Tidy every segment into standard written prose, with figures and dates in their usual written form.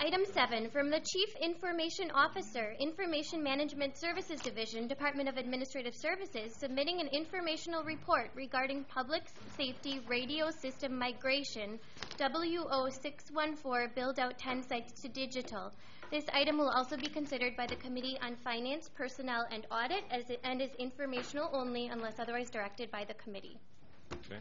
Item 7, from the Chief Information Officer, Information Management Services Division, Department of Administrative Services, submitting an informational report regarding public safety radio system migration, WO614, build out 10 sites to digital. This item will also be considered by the Committee on Finance, Personnel, and Audit and is informational only unless otherwise directed by the committee. Okay.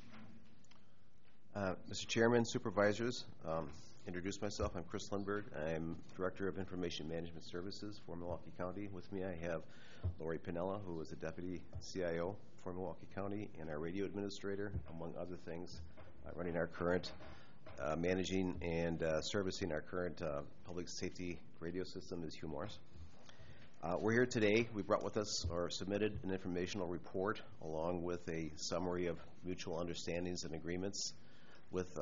Mr. Chairman, Supervisors, introduce myself. I'm Chris Lindberg. I'm Director of Information Management Services for Milwaukee County. With me I have Lori Pinella, who is the Deputy CIO for Milwaukee County, and our radio administrator, among other things, running our current, managing and servicing our current public safety radio system is Hugh Morris. We're here today. We brought with us or submitted an informational report along with a summary of mutual understandings and agreements with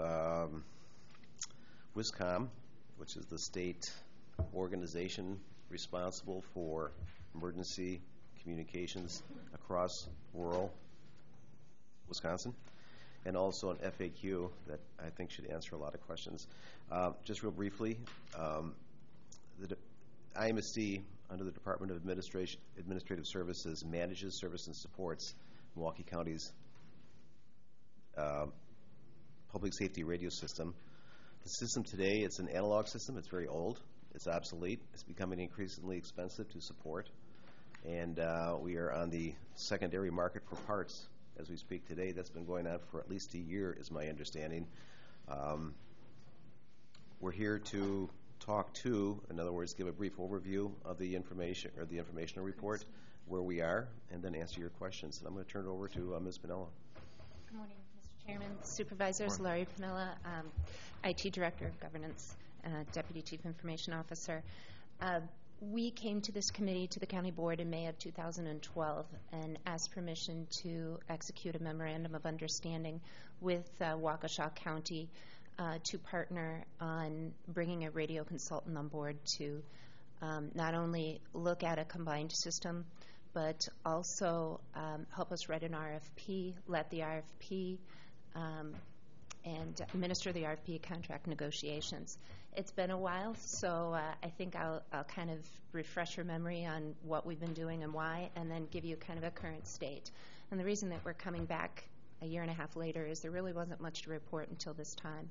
WISCOM, which is the state organization responsible for emergency communications across rural Wisconsin, and also an FAQ that I think should answer a lot of questions. Just real briefly, the IMSD, under the Department of Administrative Services, manages, service, and supports Milwaukee County's public safety radio system. The system today, it's an analog system. It's very old. It's obsolete. It's becoming increasingly expensive to support. And we are on the secondary market for parts as we speak today. That's been going on for at least a year, is my understanding. We're here to talk to, in other words, give a brief overview of the information or the informational report, where we are, and then answer your questions. And I'm going to turn it over to Ms. Pinella. Good morning, Mr. Chairman, Supervisors. Laurie Pinella, IT Director of Governance, Deputy Chief Information Officer. We came to this committee, to the County Board, in May of 2012 and asked permission to execute a memorandum of understanding with Waukesha County to partner on bringing a radio consultant on board to not only look at a combined system, but also help us write an RFP, let the RFP, and administer the RFP contract negotiations. It's been a while, so I think I'll kind of refresh your memory on what we've been doing and why, and then give you kind of a current state. And the reason that we're coming back a year and a half later is there really wasn't much to report until this time.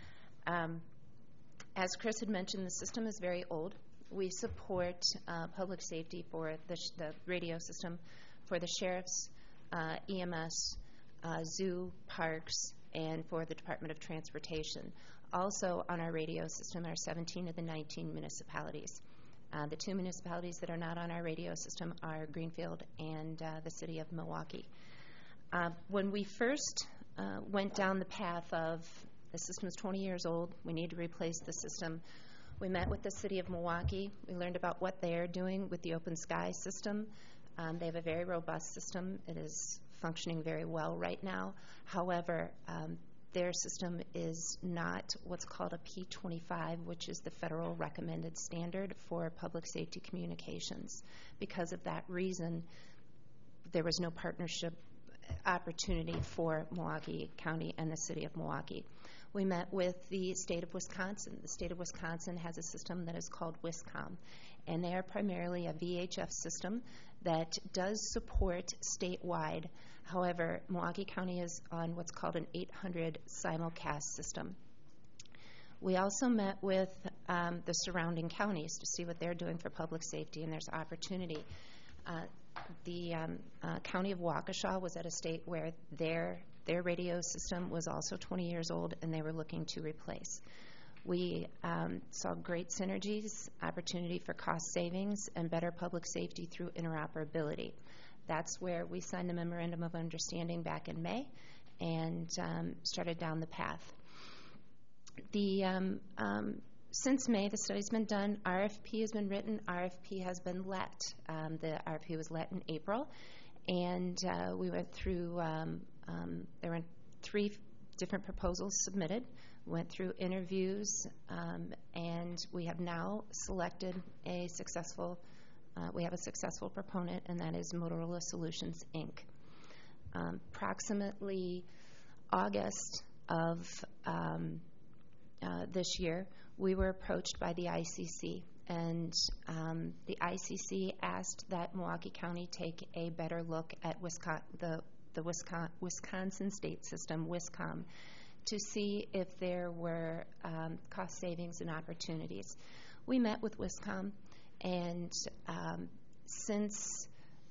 As Chris had mentioned, the system is very old. We support public safety for the radio system for the sheriffs, EMS, zoo, parks, and for the Department of Transportation. Also on our radio system are 17 of the 19 municipalities. The two municipalities that are not on our radio system are Greenfield and the city of Milwaukee. When we first went down the path of the system is 20 years old, we need to replace the system, we met with the city of Milwaukee. We learned about what they are doing with the Open Sky system. They have a very robust system. It is functioning very well right now. However, their system is not what's called a P25, which is the federal recommended standard for public safety communications. Because of that reason, there was no partnership opportunity for Milwaukee County and the city of Milwaukee. We met with the state of Wisconsin. The state of Wisconsin has a system that is called WISCOM, and they are primarily a VHF system that does support statewide. However, Milwaukee County is on what's called an 800 simulcast system. We also met with the surrounding counties to see what they're doing for public safety, and there's opportunity. The county of Waukesha was at a state where their radio system was also 20 years old, and they were looking to replace. We saw great synergies, opportunity for cost savings, and better public safety through interoperability. That's where we signed the Memorandum of Understanding back in May and started down the path. Since May, the study's been done. RFP has been written. RFP has been let. The RFP was let in April, and we went through, there were 3 different proposals submitted, went through interviews, and we have now selected a successful, we have a successful proponent, and that is Motorola Solutions, Inc. Approximately August of this year, we were approached by the ICC, and the ICC asked that Milwaukee County take a better look at the Wisconsin state system, WISCOM, to see if there were cost savings and opportunities. We met with WISCOM, and since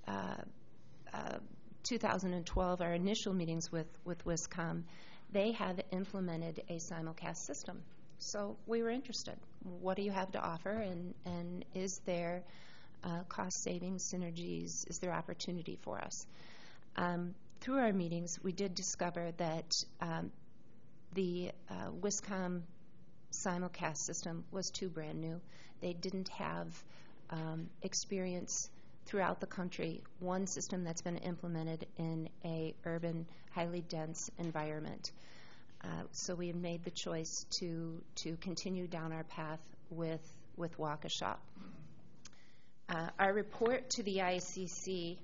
2012, our initial meetings with WISCOM, they have implemented a simulcast system. So we were interested. What do you have to offer, and is there cost savings, synergies? Is there opportunity for us? Through our meetings, we did discover that the WISCOM simulcast system was too brand new. They didn't have experience throughout the country, one system that's been implemented in a urban, highly dense environment. So we made the choice to continue down our path with Waukesha. Our report to the ICC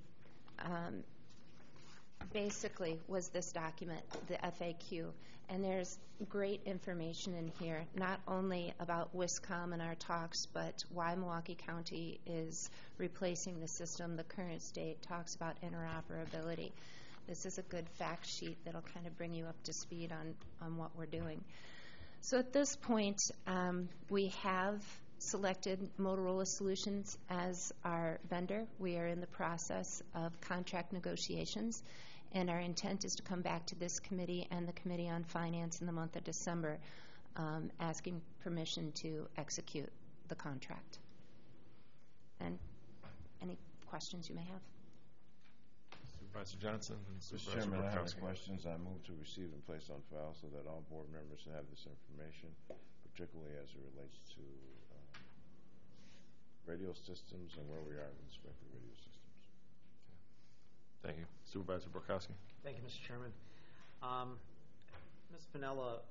basically was this document, the FAQ, and there's great information in here, not only about WISCOM and our talks, but why Milwaukee County is replacing the system. The current state talks about interoperability. This is a good fact sheet that'll kind of bring you up to speed on what we're doing. So at this point, we have selected Motorola Solutions as our vendor. We are in the process of contract negotiations, and our intent is to come back to this committee and the Committee on Finance in the month of December, asking permission to execute the contract. And any questions you may have? Supervisor Johnson and Mr. Supervisor Chairman, I have Burkowski. questions. I move to receive and place on file so that all board members have this information, particularly as it relates to radio systems and where we are with respect to radio systems. Thank you. Supervisor Burkowski. Thank you, Mr. Chairman. Ms. Pinella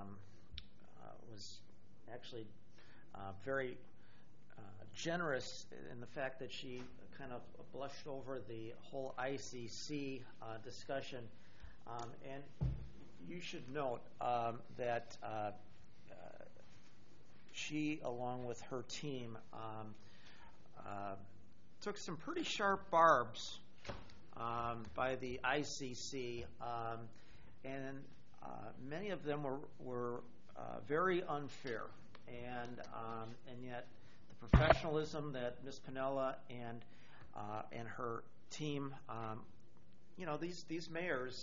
was actually very generous in the fact that she kind of blushed over the whole ICC discussion. And you should note that she, along with her team, took some pretty sharp barbs by the ICC, and many of them were very unfair. And yet the professionalism that Ms. Pinella and her team, these mayors,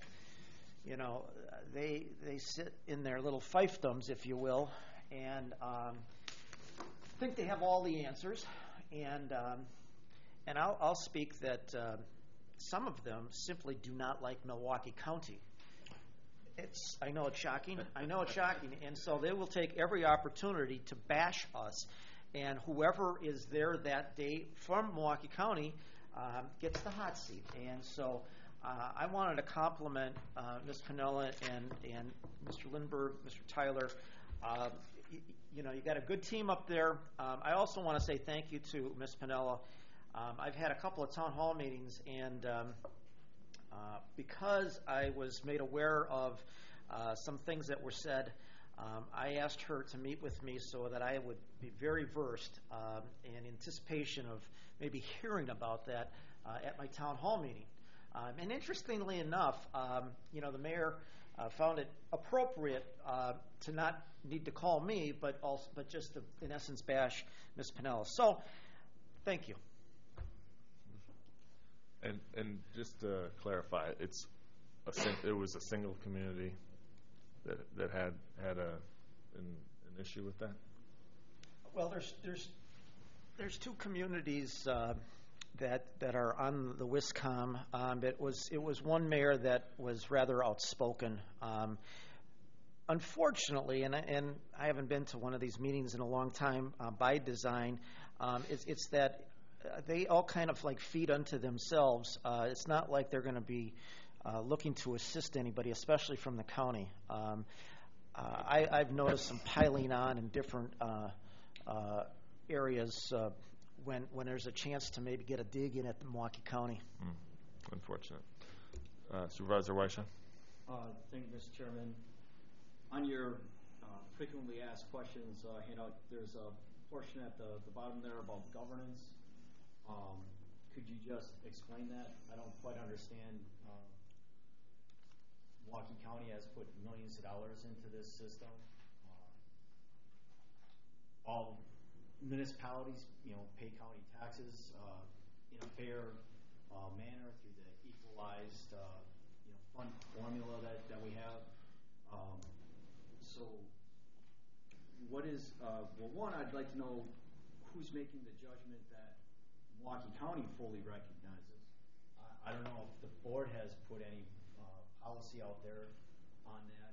they sit in their little fiefdoms, if you will, and think they have all the answers. And I'll speak that some of them simply do not like Milwaukee County. I know it's shocking. And so they will take every opportunity to bash us. And whoever is there that day from Milwaukee County gets the hot seat. And so I wanted to compliment Ms. Pinella and Mr. Lindberg, Mr. Tyler. You got a good team up there. I also want to say thank you to Ms. Pinella. I've had a couple of town hall meetings, and because I was made aware of some things that were said, I asked her to meet with me so that I would be very versed in anticipation of maybe hearing about that at my town hall meeting. And interestingly enough, the mayor found it appropriate to not need to call me, but just to, in essence, bash Ms. Pinella. So, thank you. And just to clarify, it was a single community that had an issue with that? Well, there's two communities that are on the WISCOM. It was one mayor that was rather outspoken. Unfortunately, and I haven't been to one of these meetings in a long time by design, it's that they all kind of like feed unto themselves. It's not like they're going to be looking to assist anybody, especially from the county. I've noticed some piling on in different areas when there's a chance to maybe get a dig in at the Milwaukee County. Unfortunate. Supervisor Weisha. Thank you, Mr. Chairman. On your frequently asked questions handout. There's a portion at the bottom there about governance. Could you just explain that? I don't quite understand. Milwaukee County has put millions of dollars into this system. All municipalities, pay county taxes in a fair manner through the equalized, fund formula that we have. So, what is? Well, one, I'd like to know who's making the judgment that Milwaukee County fully recognizes. I don't know if the board has put any policy out there on that,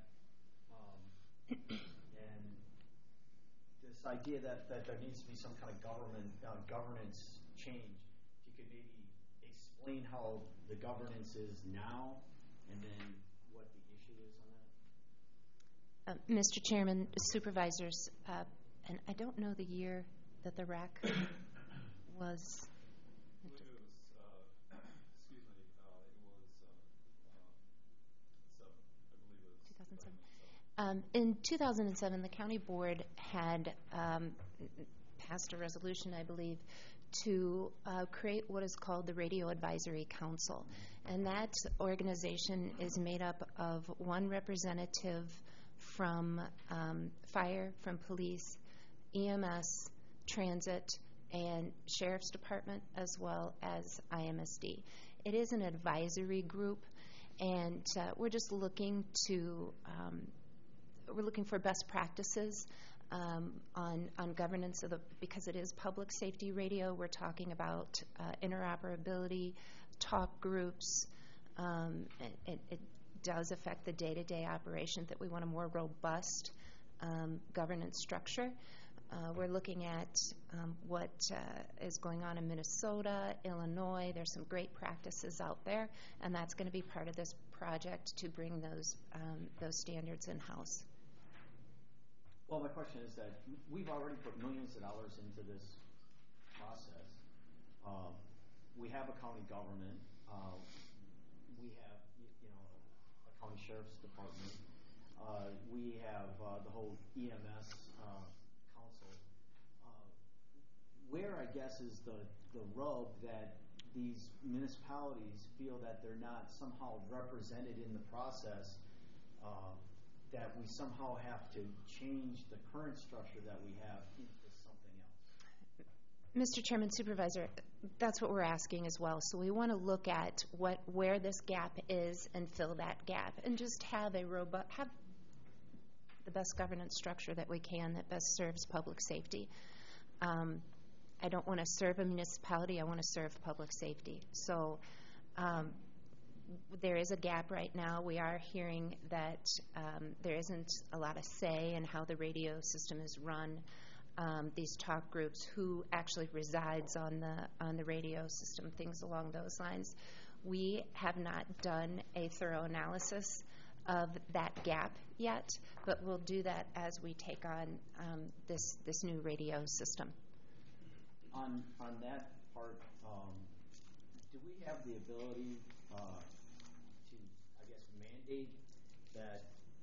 and this idea that there needs to be some kind of governance change. If you could maybe explain how the governance is now, and then what the issue is on that. Mr. Chairman, supervisors, and I don't know the year that the RAC was. I believe it was 2007. In 2007, the county board had passed a resolution, I believe, to create what is called the Radio Advisory Council. And that organization is made up of one representative from fire, from police, EMS, transit, and Sheriff's Department, as well as IMSD. It is an advisory group, and we're just looking to we're looking for best practices on governance of because it is public safety radio. We're talking about interoperability, talk groups. It does affect the day-to-day operation that we want a more robust governance structure. We're looking at what is going on in Minnesota, Illinois. There's some great practices out there, and that's going to be part of this project to bring those standards in-house. Well, my question is that we've already put millions of dollars into this process. We have a county government. We have, a county sheriff's department. We have the whole EMS council. Where, I guess, is the rub that these municipalities feel that they're not somehow represented in the process, that we somehow have to change the current structure that we have into something else? Mr. Chairman, Supervisor, that's what we're asking as well. So we want to look at where this gap is and fill that gap, and just have have the best governance structure that we can that best serves public safety. I don't want to serve a municipality. I want to serve public safety. So there is a gap right now. We are hearing that there isn't a lot of say in how the radio system is run. These talk groups, who actually resides on the radio system, things along those lines. We have not done a thorough analysis of that gap yet, but we'll do that as we take on this new radio system. On that part, do we have the ability to, I guess, mandate that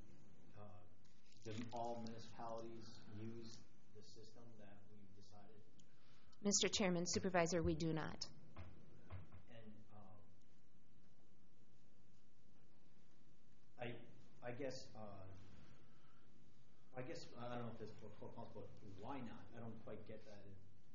all municipalities use the system that we've decided? Mr. Chairman, Supervisor, we do not. And I guess I don't know if this is possible, but why not? I don't quite get that.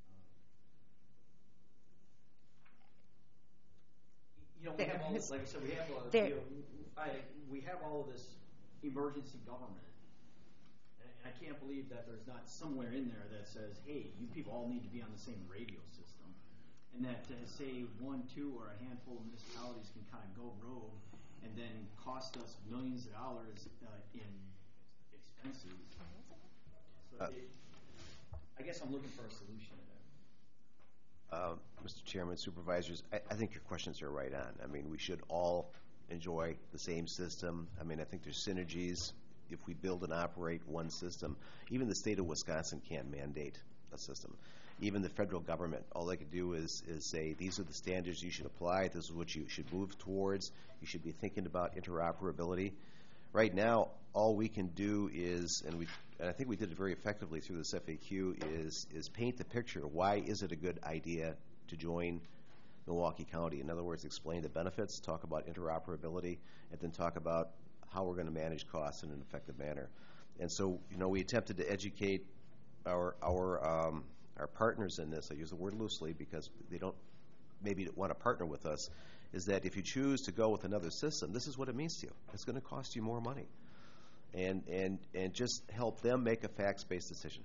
We have all this, like I said, we have all of this emergency government, and I can't believe that there's not somewhere in there that says, hey, you people all need to be on the same radio system, and that say 1, 2, or a handful of municipalities can kind of go rogue and then cost us millions of dollars in expenses. So I guess I'm looking for a solution to that. Mr. Chairman, Supervisors, I think your questions are right on. I mean, we should all enjoy the same system. I mean, I think there's synergies. If we build and operate one system, even the state of Wisconsin can't mandate a system. Even the federal government, all they could do is say, these are the standards you should apply, this is what you should move towards, you should be thinking about interoperability. Right now, all we can do is, and I think we did it very effectively through this FAQ, is paint the picture. Why is it a good idea to join Milwaukee County? In other words, explain the benefits, talk about interoperability, and then talk about how we're going to manage costs in an effective manner. And so, we attempted to educate our partners in this. I use the word loosely because they don't maybe want to partner with us. Is that if you choose to go with another system, this is what it means to you. It's going to cost you more money, and just help them make a facts-based decision.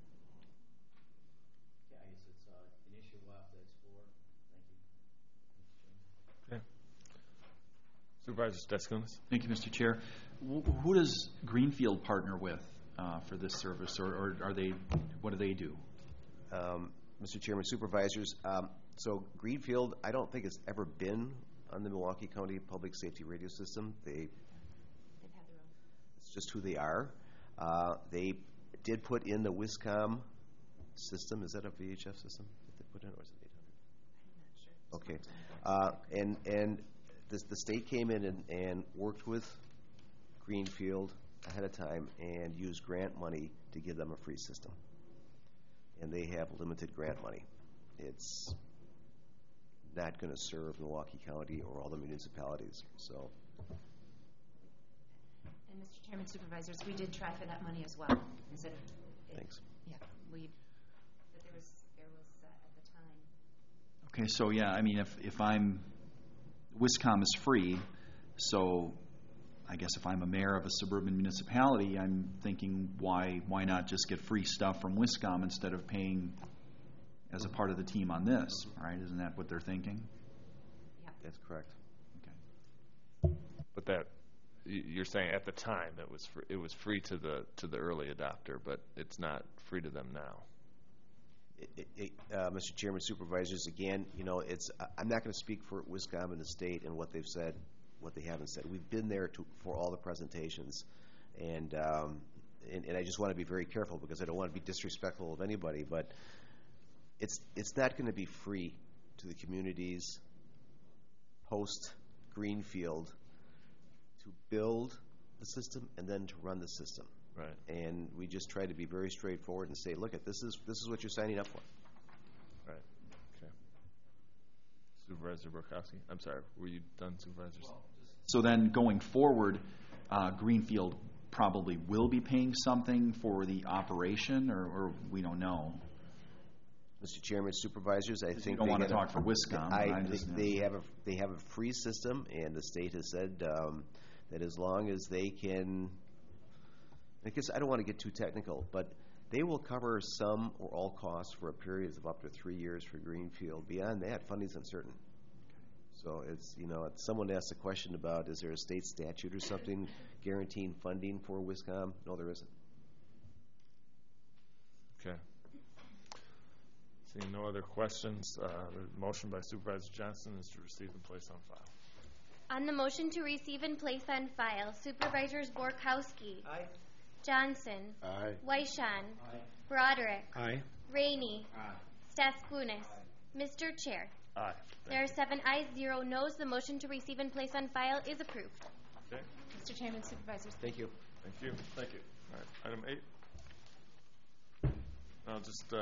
Yeah, I guess it's an issue we'll have to explore. Thank you. Okay. Supervisor Stetskonis. Thank you, Mr. Chair. Who does Greenfield partner with for this service, or are they? What do they do? Mr. Chairman, supervisors, so Greenfield, I don't think it's ever been on the Milwaukee County Public Safety Radio System. They've had their own. It's just who they are. They did put in the WISCOM system. Is that a VHF system that they put in, or is it 800? I'm not sure. Okay. And the state came in and worked with Greenfield ahead of time and used grant money to give them a free system. And they have limited grant money. It's not going to serve Milwaukee County or all the municipalities. So. And Mr. Chairman, supervisors, we did try for that money as well. Instead of Thanks. Yeah, but there was at the time. Okay, so yeah, I mean, if I'm WISCOM is free, so I guess if I'm a mayor of a suburban municipality, I'm thinking why not just get free stuff from WISCOM instead of paying as a part of the team on this, right? Isn't that what they're thinking? Yeah. That's correct. Okay. But you're saying at the time it was free to the early adopter, but it's not free to them now. Mr. Chairman, supervisors, again, I'm not going to speak for WISCOM and the state and what they've said, what they haven't said. We've been there for all the presentations, and I just want to be very careful because I don't want to be disrespectful of anybody, but it's not going to be free to the communities post Greenfield to build the system and then to run the system. Right. And we just try to be very straightforward and say, look, this is what you're signing up for. Right. Okay. Supervisor Borkowski. I'm sorry. Were you done, supervisors? So then going forward, Greenfield probably will be paying something for the operation, or we don't know. Mr. Chairman, supervisors, I think you don't want to talk for WISCOM. I think they have a free system, and the state has said that as long as they can. I guess I don't want to get too technical, but they will cover some or all costs for a period of up to 3 years for Greenfield. Beyond that, funding is uncertain. So it's someone asked a question about is there a state statute or something guaranteeing funding for WISCOM? No, there isn't. Okay. Seeing no other questions, the motion by Supervisor Johnson is to receive and place on file. On the motion to receive and place on file, Supervisors Borkowski. Aye. Johnson. Aye. Weishan. Aye. Broderick. Aye. Rainey. Aye. Staskunis. Mr. Chair. Aye. There are 7 ayes, 0 noes. The motion to receive and place on file is approved. Okay. Mr. Chairman, supervisors. Thank you. Thank you. Thank you. All right. Item 8. I'll just